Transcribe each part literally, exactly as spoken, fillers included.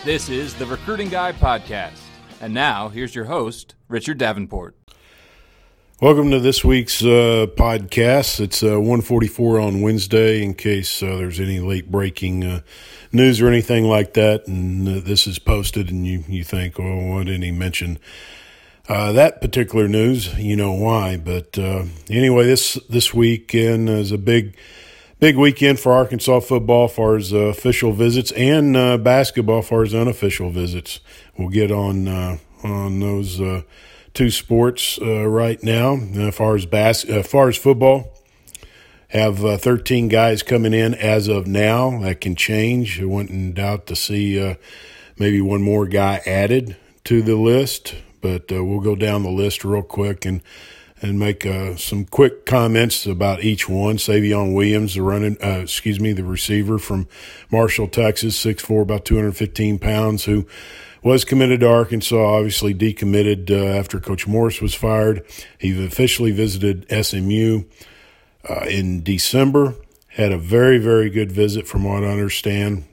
This is the Recruiting Guy Podcast. And now, here's your host, Richard Davenport. Welcome to this week's uh, podcast. It's uh, one forty-four on Wednesday, in case uh, there's any late breaking uh, news or anything like that. And uh, this is posted and you, you think, oh, why didn't he mention uh, that particular news? You know why. But uh, anyway, this this weekend is a big Big weekend for Arkansas football as far as uh, official visits and uh, basketball as far as unofficial visits. We'll get on uh, on those uh, two sports uh, right now. As far as bas- as far as football, have uh, thirteen guys coming in as of now. That can change. I wouldn't in doubt to see uh, maybe one more guy added to the list, but uh, we'll go down the list real quick and. and make uh, some quick comments about each one. Savion Williams, the running, uh, excuse me, the receiver from Marshall, Texas, six foot four, about two hundred fifteen pounds, who was committed to Arkansas, obviously decommitted uh, after Coach Morris was fired. He officially visited S M U uh, in December, had a very, very good visit from what I understand.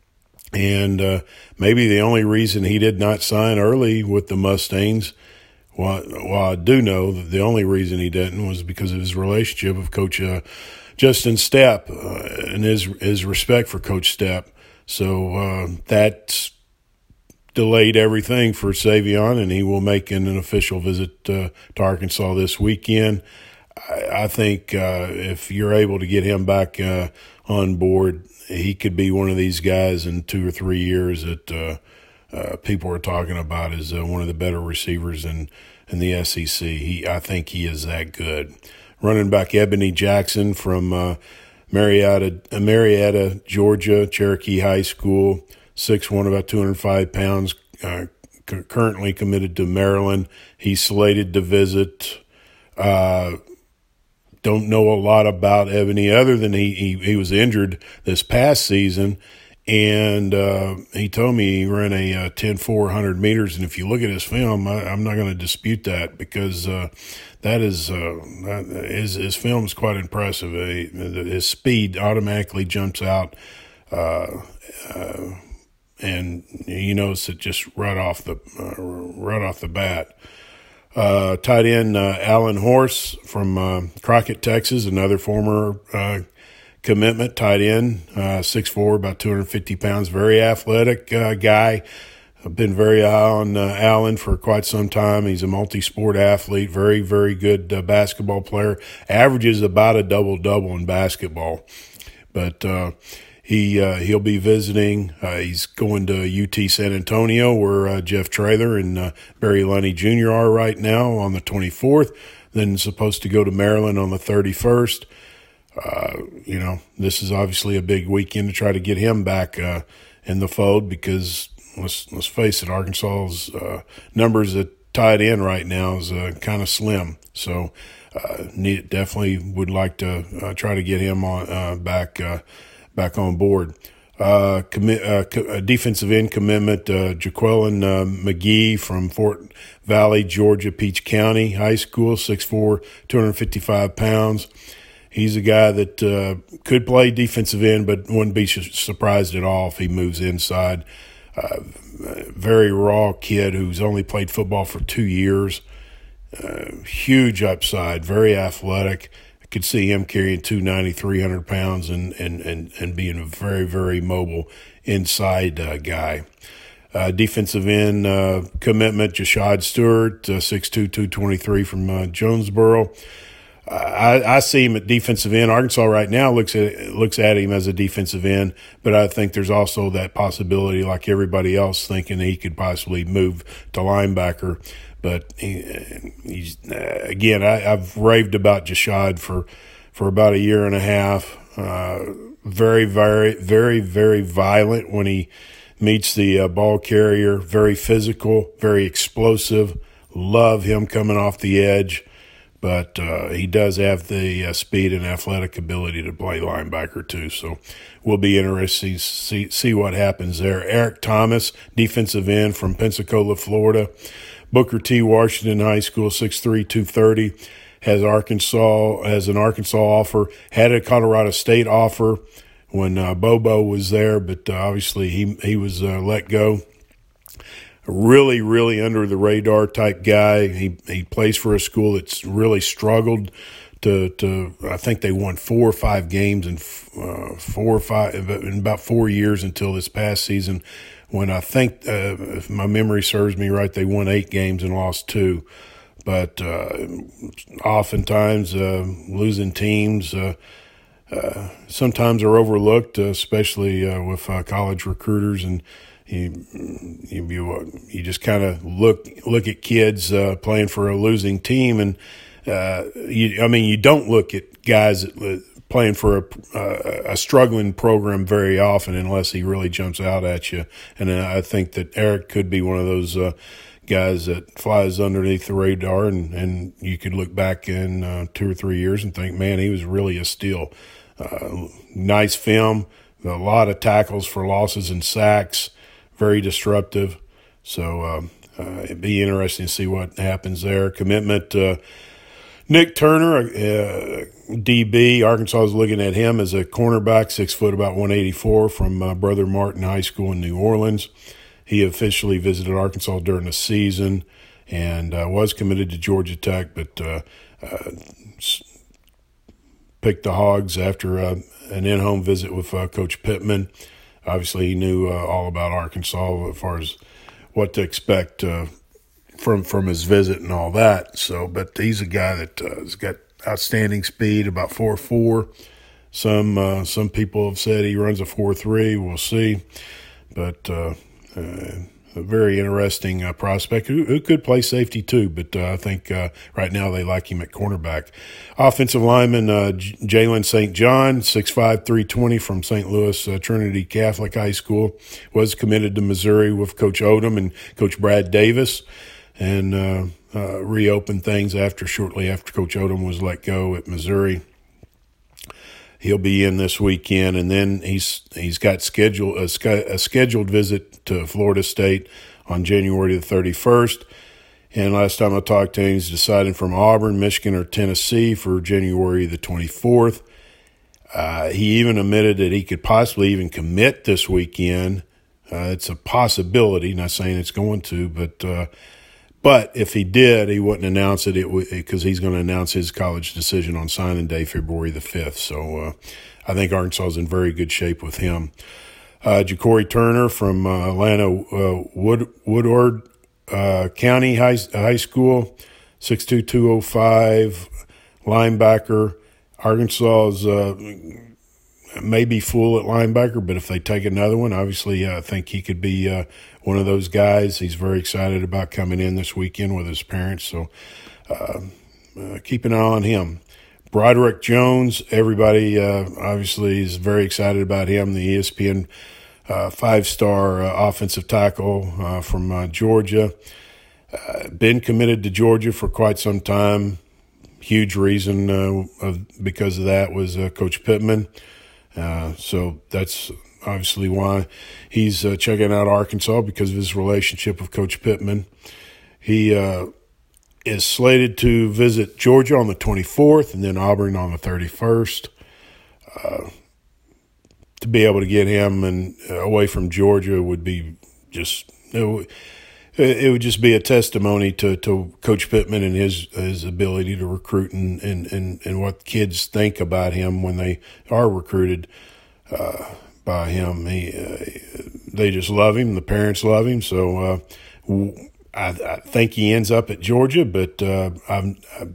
And uh, maybe the only reason he did not sign early with the Mustangs, Well, well, I do know that the only reason he didn't was because of his relationship with Coach uh, Justin Stepp uh, and his his respect for Coach Stepp. So uh, that delayed everything for Savion, and he will make an, an official visit uh, to Arkansas this weekend. I, I think uh, if you're able to get him back uh, on board, he could be one of these guys in two or three years that uh, Uh, people are talking about as uh, one of the better receivers in, in the S E C. He, I think he is that good. Running back Ebony Jackson from uh, Marietta, uh, Marietta, Georgia, Cherokee High School, six foot one, about two hundred five pounds, uh, c- currently committed to Maryland. He's slated to visit. Uh, don't know a lot about Ebony other than he, he, he was injured this past season. And uh, he told me he ran a uh, ten four hundred meters. And if you look at his film, I, I'm not going to dispute that because uh, that is uh, that, his, his film is quite impressive. He, his speed automatically jumps out, uh, uh, and you notice it just right off the uh, right off the bat. Uh, tight end uh, Alan Horse from uh, Crockett, Texas, another former uh, commitment, tight end, uh, six foot four, about two hundred fifty pounds, very athletic uh, guy. I've been very high on uh, Allen for quite some time. He's a multi-sport athlete, very, very good uh, basketball player, averages about a double-double in basketball. But uh, he, uh, he'll be visiting. Uh, he's going to U T San Antonio where uh, Jeff Traylor and uh, Barry Lunny Junior are right now on the twenty-fourth, then supposed to go to Maryland on the thirty-first. Uh, you know, this is obviously a big weekend to try to get him back uh, in the fold because let's let's face it, Arkansas's uh, numbers at tight end right now is uh, kind of slim. So, uh, need, definitely would like to uh, try to get him on uh, back uh, back on board. Uh, commit uh, co- defensive end commitment, uh, Jaqueline uh, McGee from Fort Valley, Georgia, Peach County High School, six foot four, two hundred fifty-five pounds. He's a guy that uh, could play defensive end, but wouldn't be surprised at all if he moves inside. Uh, very raw kid who's only played football for two years. Uh, huge upside, very athletic. I could see him carrying two ninety, three hundred pounds and, and, and, and being a very, very mobile inside uh, guy. Uh, defensive end uh, commitment, Jashad Stewart, uh, six two, two twenty-three from uh, Jonesboro. I, I see him at defensive end. Arkansas right now looks at looks at him as a defensive end, but I think there's also that possibility, like everybody else, thinking he could possibly move to linebacker. But he, he's again, I, I've raved about Jashad for for about a year and a half. Uh, very, very, very, very violent when he meets the uh, ball carrier. Very physical, very explosive. Love him coming off the edge. But uh, he does have the uh, speed and athletic ability to play linebacker too. So we'll be interested to see, see what happens there. Eric Thomas, defensive end from Pensacola, Florida. Booker T. Washington High School, six three, two thirty. Has Arkansas, has an Arkansas offer. Had a Colorado State offer. when uh, Bobo was there, but uh, obviously he he was uh, let go. Really, really under the radar type guy. He he plays for a school that's really struggled to to. I think they won four or five games in uh, four or five in about four years until this past season, when I think, uh, if my memory serves me right, they won eight games and lost two. But uh, oftentimes uh, losing teams uh, uh, sometimes are overlooked, uh, especially uh, with uh, college recruiters, and you you you, you just kind of look look at kids uh, playing for a losing team, and uh, you, I mean you don't look at guys that, playing for a, uh, a struggling program very often unless he really jumps out at you. And I think that Eric could be one of those uh, guys that flies underneath the radar, and, and you could look back in uh, two or three years and think, man, he was really a steal. Uh, nice film, a lot of tackles for losses and sacks, very disruptive. So uh, uh, it'd be interesting to see what happens there. Commitment, uh, Nick Turner, uh, D B, Arkansas is looking at him as a cornerback, six foot, about one eighty-four, from uh, Brother Martin High School in New Orleans. He officially visited Arkansas during the season and uh, was committed to Georgia Tech, but uh, uh, picked the Hogs after uh, an in-home visit with uh, Coach Pittman. Obviously, he knew uh, all about Arkansas as far as what to expect uh, from from his visit and all that. So, but he's a guy that uh, has got outstanding speed, about four four. Some uh, some people have said he runs a four three. We'll see, but uh, uh, a very interesting uh, prospect who, who could play safety too. But uh, I think uh, right now they like him at cornerback. Offensive lineman uh, J- Jalen Saint John, six five, three twenty, from Saint Louis uh, Trinity Catholic High School, was committed to Missouri with Coach Odom and Coach Brad Davis, and uh, uh, reopened things after shortly after Coach Odom was let go at Missouri. He'll be in this weekend, and then he's he's got scheduled a, a scheduled visit to Florida State on January the thirty-first. And last time I talked to him, he's deciding from Auburn, Michigan, or Tennessee for January the twenty-fourth. Uh, he even admitted that he could possibly even commit this weekend. Uh, it's a possibility, not saying it's going to, but uh, but if he did, he wouldn't announce it because he's going to announce his college decision on signing day, February the fifth. So uh, I think Arkansas is in very good shape with him. Uh, Ja'Cory Turner from uh, Atlanta uh, Wood, Woodward uh, County High, High School, six two, two oh five, linebacker. Arkansas is uh, maybe full at linebacker, but if they take another one, obviously uh, I think he could be uh, one of those guys. He's very excited about coming in this weekend with his parents, so uh, uh, keep an eye on him. Broderick Jones, everybody uh, obviously is very excited about him, the E S P N uh, five-star uh, offensive tackle uh, from uh, Georgia. Uh, been committed to Georgia for quite some time. Huge reason uh, of, because of that was uh, Coach Pittman. Uh, so that's obviously why he's uh, checking out Arkansas, because of his relationship with Coach Pittman. He uh, is slated to visit Georgia on the twenty-fourth and then Auburn on the thirty-first. Uh, to be able to get him and uh, away from Georgia would be just it, w- it would just be a testimony to, to Coach Pittman and his his ability to recruit and, and, and, and what kids think about him when they are recruited uh, by him. He, uh, they just love him. The parents love him. So uh, I, I think he ends up at Georgia, but uh, I've, I've,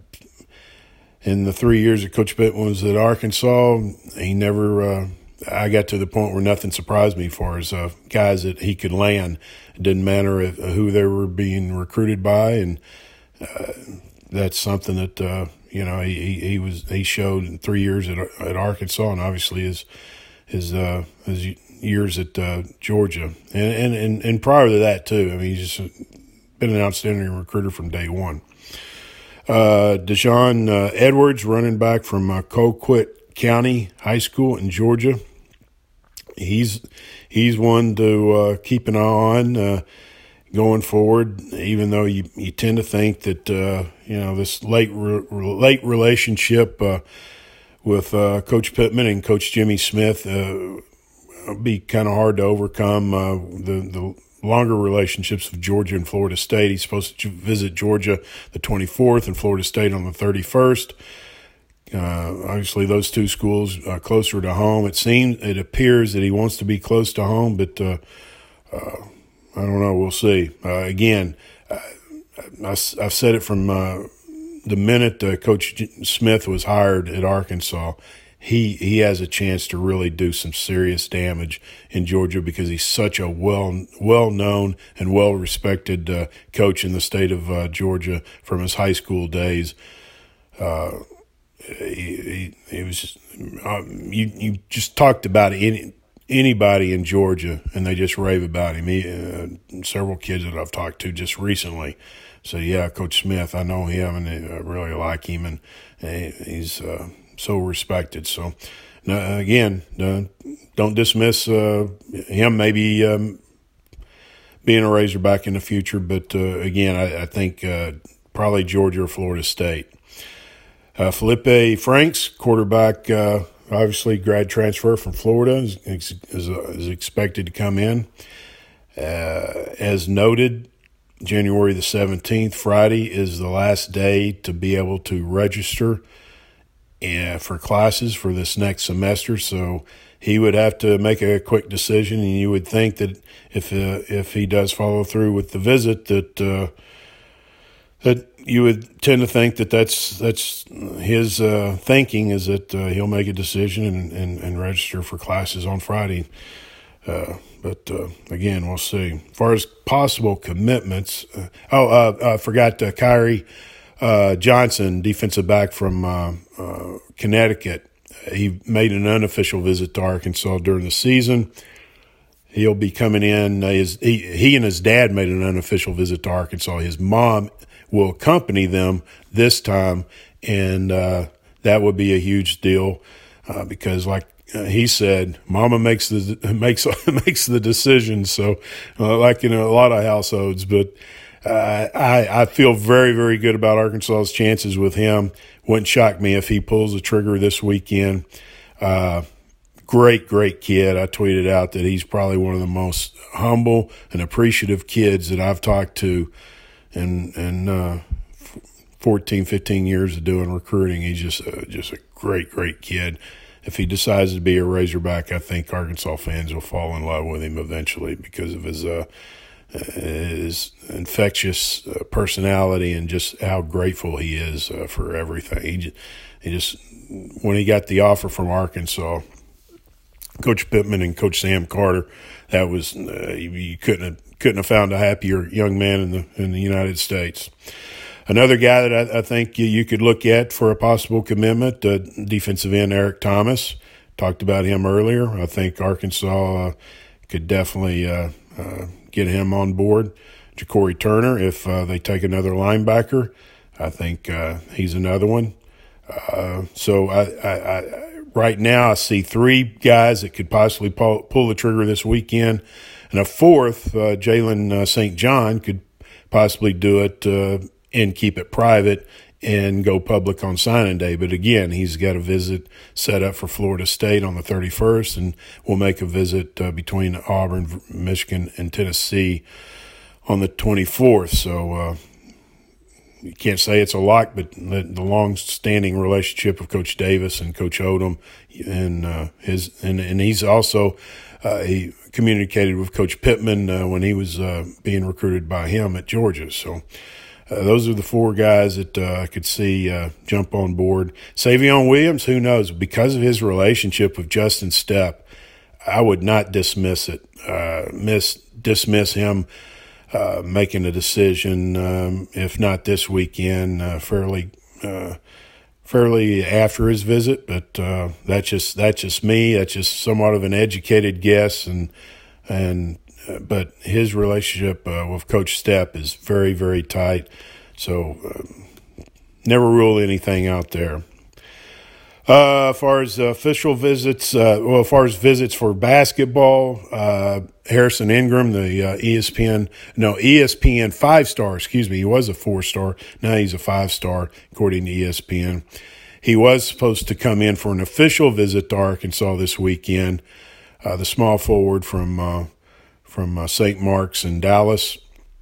in the three years that Coach Pittman was at Arkansas, he never uh, – I got to the point where nothing surprised me as far as uh, guys that he could land. It didn't matter if, uh, who they were being recruited by, and uh, that's something that uh, you know he, he was he showed in three years at at Arkansas, and obviously his his uh, his years at uh, Georgia, and, and and and prior to that too. I mean, he's just been an outstanding recruiter from day one. Uh, Deshaun uh, Edwards, running back from uh, Colquitt County High School in Georgia. He's he's one to uh, keep an eye on uh, going forward. Even though you, you tend to think that uh, you know this late re- late relationship uh, with uh, Coach Pittman and Coach Jimmy Smith. Uh, it'll be kind of hard to overcome uh, the the longer relationships of Georgia and Florida State. He's supposed to visit Georgia the twenty-fourth and Florida State on the thirty-first. Uh, obviously, those two schools are closer to home. It seems, it appears that he wants to be close to home, but uh, uh, I don't know. We'll see. Uh, again, I, I, I've said it from uh, the minute uh, Coach Smith was hired at Arkansas. He he has a chance to really do some serious damage in Georgia because he's such a well well known and well respected uh, coach in the state of uh, Georgia from his high school days. Uh, He, he, he was just, uh, you, you just talked about any, anybody in Georgia, and they just rave about him. He, uh, several kids that I've talked to just recently say, yeah, Coach Smith, I know him, and I really like him, and, and he's uh, so respected. So, uh, again, uh, don't dismiss uh, him maybe um, being a Razorback in the future, but, uh, again, I, I think uh, probably Georgia or Florida State. Uh, Felipe Franks, quarterback, uh, obviously grad transfer from Florida, is, is, uh, is expected to come in. Uh, as noted, January the seventeenth, Friday, is the last day to be able to register uh, for classes for this next semester. So he would have to make a quick decision, and you would think that if uh, if he does follow through with the visit, that uh, that you would tend to think that that's that's his uh, thinking is that uh, he'll make a decision and, and, and register for classes on Friday. Uh, but, uh, again, we'll see. As far as possible commitments, uh, oh, uh, I forgot uh, Kyrie uh, Johnson, defensive back from uh, uh, Connecticut. He made an unofficial visit to Arkansas during the season. He'll be coming in. Uh, his, he, he and his dad made an unofficial visit to Arkansas. His mom will accompany them this time, and uh, that would be a huge deal uh, because, like uh, he said, Mama makes the makes makes the decision. So, uh, like in a lot of households, but uh, I I feel very very good about Arkansas's chances with him. Wouldn't shock me if he pulls the trigger this weekend. Uh, great great kid. I tweeted out that he's probably one of the most humble and appreciative kids that I've talked to. And and uh, fourteen, fifteen years of doing recruiting, he's just a, just a great, great kid. If he decides to be a Razorback, I think Arkansas fans will fall in love with him eventually because of his uh, his infectious uh, personality and just how grateful he is uh, for everything. He just, he just when he got the offer from Arkansas, Coach Pittman and Coach Sam Carter, that was uh, you, you couldn't have. Couldn't have found a happier young man in the in the United States. Another guy that I, I think you, you could look at for a possible commitment, uh, defensive end Eric Thomas. Talked about him earlier. I think Arkansas uh, could definitely uh, uh, get him on board. Ja'Cory Turner, if uh, they take another linebacker, I think uh, he's another one. Uh, so I, I, I, right now I see three guys that could possibly pull, pull the trigger this weekend. And a fourth, uh, Jalen uh, Saint John, could possibly do it uh, and keep it private and go public on signing day. But again, he's got a visit set up for Florida State on the thirty-first, and we'll make a visit uh, between Auburn, Michigan, and Tennessee on the twenty-fourth. So uh, you can't say it's a lock, but the, the long-standing relationship of Coach Davis and Coach Odom, and uh, his and, and he's also uh, he communicated with Coach Pittman uh, when he was uh, being recruited by him at Georgia. So uh, those are the four guys that uh, I could see uh, jump on board. Savion Williams, who knows? Because of his relationship with Justin Stepp, I would not dismiss it, uh, miss dismiss him uh, making a decision, um, if not this weekend, uh, fairly uh, fairly after his visit, but uh, that's just that's just me. That's just somewhat of an educated guess, and and uh, but his relationship uh, with Coach Stepp is very very tight. So uh, never rule anything out there. Uh, as far as uh, official visits, uh, well, as far as visits for basketball, uh, Harrison Ingram, the uh, E S P N, no, E S P N five-star, excuse me, he was a four-star, now he's a five-star, according to E S P N. he was supposed to come in for an official visit to Arkansas this weekend. Uh, the small forward from uh, from uh, Saint Mark's in Dallas,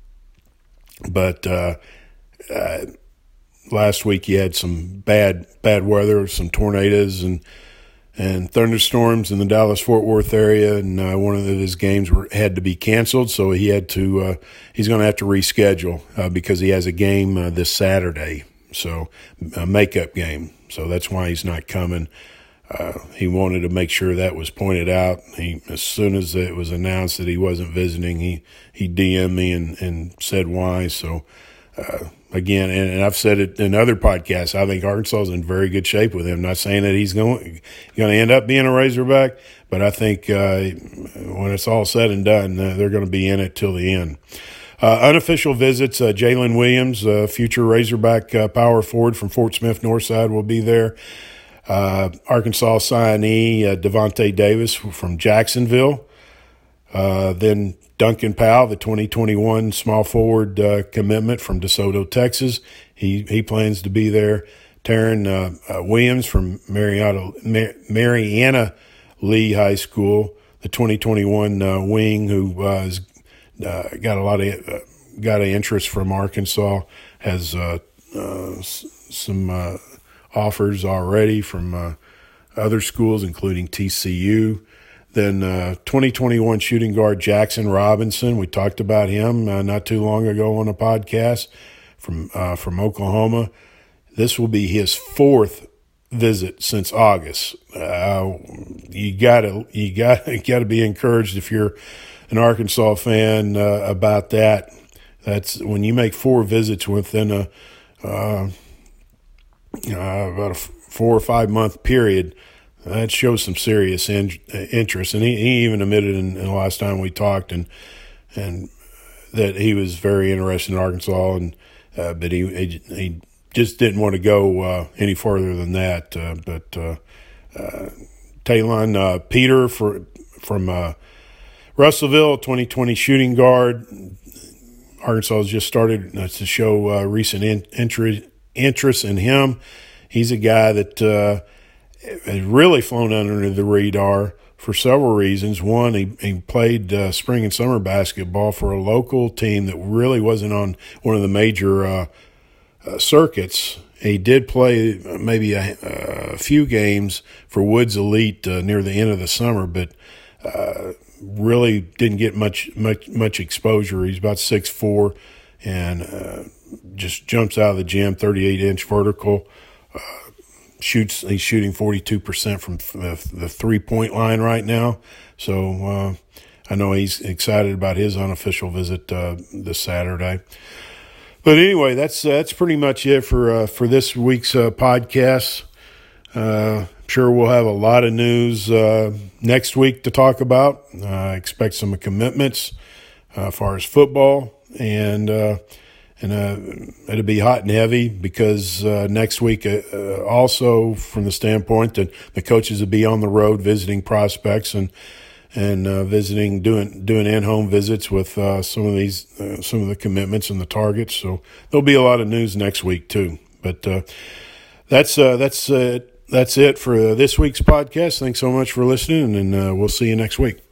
but uh, uh, last week he had some bad bad weather, some tornadoes and and thunderstorms in the Dallas-Fort Worth area, and uh, one of his games were, had to be canceled, so he had to. Uh, he's going to have to reschedule uh, because he has a game uh, this Saturday, so a makeup game. So that's why he's not coming. Uh, he wanted to make sure that was pointed out. He, as soon as it was announced that he wasn't visiting, he he D M'd me and, and said why. So. Uh, Again, and, and I've said it in other podcasts, I think Arkansas is in very good shape with him. I'm not saying that he's going, going to end up being a Razorback, but I think uh, when it's all said and done, uh, they're going to be in it till the end. Uh, unofficial visits, uh, Jalen Williams, uh, future Razorback uh, power forward from Fort Smith Northside, will be there. Uh, Arkansas signee uh, Devontae Davis from Jacksonville. Uh, then Duncan Powell, the twenty twenty-one small forward uh, commitment from DeSoto, Texas. He he plans to be there. Taryn uh, uh, Williams from Mariana, Mar- Mariana Lee High School, the twenty twenty-one uh, wing who uh, has uh, got a lot of uh, got an interest from Arkansas, has uh, uh, s- some uh, offers already from uh, other schools, including T C U. Then uh, twenty twenty-one shooting guard Jackson Robinson. We talked about him uh, not too long ago on a podcast from uh, from Oklahoma. This will be his fourth visit since August. Uh, you gotta you got you got to be encouraged if you're an Arkansas fan uh, about that. That's when you make four visits within a uh, uh, about a four or five month period. That shows some serious in, interest, and he, he even admitted in, in the last time we talked, and and that he was very interested in Arkansas, and uh, but he, he he just didn't want to go uh, any further than that. Uh, but uh, uh, Talon uh, Peter for from uh, Russellville, twenty twenty shooting guard. Arkansas has just started uh, to show uh, recent in, interest interest in him. He's a guy that. Uh, has really flown under the radar for several reasons. One, he, he played uh, spring and summer basketball for a local team that really wasn't on one of the major uh, uh, circuits. He did play maybe a, a few games for Woods Elite uh, near the end of the summer, but uh, really didn't get much much much exposure. He's about six foot four and uh, just jumps out of the gym, thirty-eight inch vertical. Uh, Shoots. He's shooting forty-two percent from the, the three-point line right now. So uh, I know he's excited about his unofficial visit uh, this Saturday. But anyway, that's that's pretty much it for uh, for this week's uh, podcast. Uh, I'm sure we'll have a lot of news uh, next week to talk about. I uh, expect some commitments uh, as far as football, and uh, And uh, it'll be hot and heavy because uh, next week, uh, uh, also from the standpoint that the coaches will be on the road visiting prospects and and uh, visiting, doing doing in-home visits with uh, some of these, uh, some of the commitments and the targets. So there'll be a lot of news next week too. But uh, that's uh, that's uh, that's it for this week's podcast. Thanks so much for listening, and uh, we'll see you next week.